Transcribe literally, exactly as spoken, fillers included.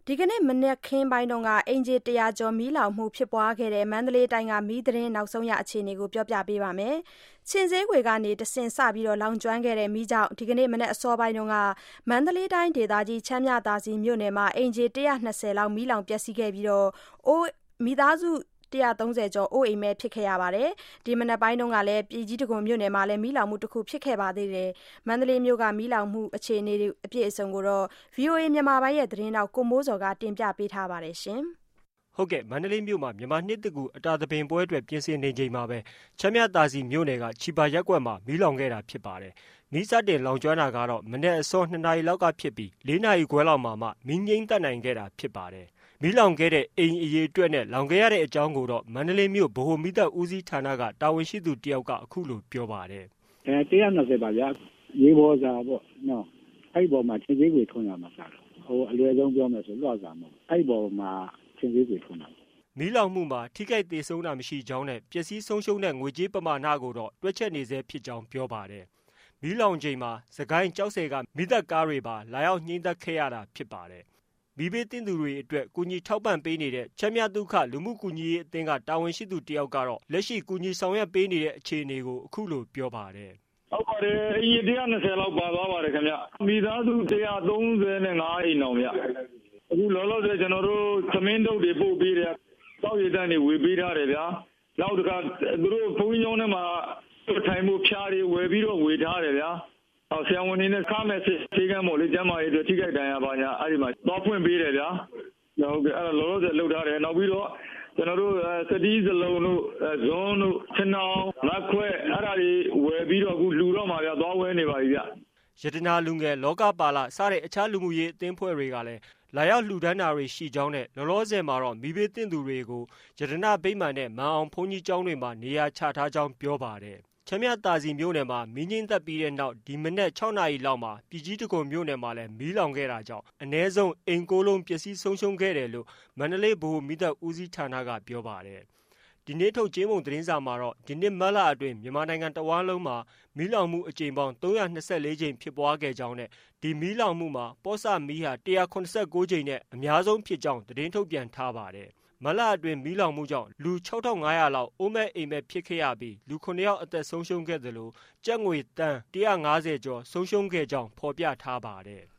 ဒီကနေ့မနက်ခင်းပိုင်းကအိမ်ခြေတရာကျော်မီးလောင်မှုဖြစ်ပွားခဲ့တဲ့မန္တလေးတိုင်းကမီးသတင်းနောက်ဆုံးရအခြေအနေကိုပြောပြပေးပါမယ်။ချင်းစည်းခွေကနေတဆင့်စပြီးလောင်ကျွမ်းခဲ့တဲ့မီးကြောင့်ဒီကနေ့မနက်အစောပိုင်းကမန္တလေးတိုင်းဒေသကြီးချမ်းမြသာစည်မြို့နယ်မှာအိမ်ခြေတရာနှစ်ဆယ်လောက်မီးလောင်ပျက်စီးခဲ့ပြီးအိုးမိသားစုတရာသုံးဆယ်ကျော်အိုးအိမ်မဲ့ဖြစ်ခဲ့ရပါတယ်။ဒီမနက်ပိုင်းကလည်းပြည်ကြီးတံခွန်မြို့နယ်မှာလည်းမီးလောင်မှုတစ်ခုဖြစ်ခဲ့ပါသေးတယ်။မန္တလေးမြို့ကမီးလောင်မှုအခြေအနေအပြည့်အစုံကိုတော့ ဗီအိုအေ မြန်မာပိုင်းရဲ့သတင်းတောက်ကိုမိုးစော်ကတင်ပြပေးထားပါတယ်ရှင်။ဟုတ်ကဲ့မန္တလေးမြို့မှာမြန်မာနှစ်တကူအတာသပင်ပွဲအတွက်ပြင်ဆင်နေချိန်မှာပဲချမ်းမြသာစီမြို့နယ်ကချီပါရက်ကွက်မှာမီးလောင်ခဲ့တာဖြစ်ပါတယ်။မီးစတင်လောင်ကျွမ်းတာကတော့မနေ့အစောနှစ်နာရီလောက်ကဖြစ်ပြီးလေးနာရီခွဲလောက်မှမှမီးငြိမ်းသက်နိုင်ခဲ့တာဖြစ်ပါတယ်။မီးလောင်ခဲ့တဲ့အိမ်အရေးအတွက်နဲ့လောင်ခဲ့ရတဲ့အကြောင်းကိုတော့မန္တလေးမြို့ဗဟိုမီးသတ်ဦးစီးဌာနကတာဝန်ရှိသူတယောက်ကအခုလိုပြောပါတယ်။အဲတရာနှစ်ဆယ်ပါဗျာ။ရေပေါ်စာပေါ့နော်။အဲ့ပေါ်မှာချင်းစည်းကိုထွန်းရမှာစား။ဟိုအလွယ်ဆုံးပြောမယ်ဆိုလွှတ်စာမဟုတ်။အဲ့ပေါ်မှာချင်းစည်းကိုထွန်းတာ။မီးလောင်မှုမှာထိခိုက်ဒေဆုံးတာမရှိကြောင်းနဲ့ပျက်စီးဆုံးရှုံးတဲ့ငွေကြေးပမာဏကိုတော့တွက်ချက်နေစေဖြစ်ကြောင်းပြောပါတယ်။မီးလောင်ချိန်မှာစကိုင်းကြောက်ဆယ်ကမီးသတ်ကားတွေပါလာရောက်ညှိနှိုင်းခဲ့ရတာဖြစ်ပါတယ်။မီးဘေးသင့်သူတွေအတွက်ကူညီထောက်ပံ့ပေးနေတဲ့ချမ်းမြဒုက္ခလူမှုကူညီရေးအသင်းကတာဝန်ရှိသူတယောက်ကတော့လက်ရှိကူညီဆောင်ရွက်ပေးနေတဲ့အခြေအနေကိုအခုလိုပြောပါတယ်။ဟုတ်ပါတယ်အရင်တရာနှစ်ဆယ်လောက်ပါသွားပါတယ်ခင်ဗျ။မိသားစုတရာသုံးဆယ်နဲ့ငါးအိမ်အောင်ဗျ။အခုလောလောဆယ်ကျွန်တော်တို့သမင်းတုပ်တွေပို့ပေးတယ်။တောက်ရည်တန်းတွေဝေပေးထားတယ်ဗျာ။နောက်တစ်ခါသူတို့ဘုန်းကြီးကျောင်းထဲမှာထိုင်မှုဖျားတွေဝယ်ပြီးတော့ဝေထားတယ်ဗျာ။အော်ဆရာဝန်တွေနဲ့ခါမဲ့စေကမ်းမို့လေကျမ်းမာရေးအတွက်ထိခိုက်ဒဏ်ရာပါညာအဲ့ဒီမှာတော့ဖွင့်ပေးတယ်ဗျာဟုတ်ကဲ့အဲ့တော့လောလောဆယ်လှုပ်ထားတယ်နောက်ပြီးတော့ကျွန်တော်တို့စတီးစလုံးတို့ဇွန်းတို့ချနောင်မက်ခွဲအဲ့ဒါတွေဝယ်ပြီးတော့အခုလူတော့မှာဗျာသွားဝဲနေပါပြီဗျရတနာလူငယ်လောကပါလစတဲ့အခြားလူမှုရေးအသင်းဖွဲ့တွေကလည်းလာရောက်လှူဒန်းတာတွေရှိကြောင်းနဲ့လောလောဆယ်မှာတော့မိဘသင့်သူတွေကိုရတနာဗိမာန်နဲ့မန်အောင်ဘုန်းကြီးကျောင်းတွေမှာနေရာချထားကြောင်းပြောပါတယ်ချမ်းမြသာစီမြို့နယ်မှာမီးငြိမ်းသက်ပြီးတဲ့နောက်ဒီမနက်၆နာရီလောက်မှာပြည်ကြီးတံခွန်မြို့နယ်မှာလည်းမီးလောင်ခဲ့တာကြောင့်အနည်းဆုံးအိမ်ကိုလုံးပျက်စီးဆုံးရှုံးခဲ့တယ်လို့မန္တလေးဗဟိုမီးသတ်ဦးစီးဌာနကပြောပါတယ်။ဒီနေ့ထုတ်ကြေးမုံသတင်းစာမှာတော့ဒီနှစ်မတ်လအတွင်းမြန်မာနိုင်ငံတဝန်းလုံးမှာမီးလောင်မှုအကြိမ်ပေါင်းသုံးရာနှစ်ဆယ်လေးကြိမ်ဖြစ်ပွားခဲ့ကြောင်းနဲ့ဒီမီးလောင်မှုမှာပေါ့ဆမီးဟာ၁ရာ၇၉ကြိမ်နဲ့အများဆုံးဖြစ်ကြောင်းသတင်းထုတ်ပြန်ထားပါတယ်။မလအတွင်းမီးလောင်မှုကြောင့်လူ၆ထောင်၅ရာလောက်အိုးမဲ့အိမ်မဲ့ဖြစ်ခဲ့ရပြီးလူခုနှစ်ယောက်အသက်ဆုံးရှုံးခဲ့သလိုကျပ်ငွေတန်း၁၅၀ကျော်ဆုံးရှုံးခဲ့ကြောင်းဖော်ပြထားပါတယ်။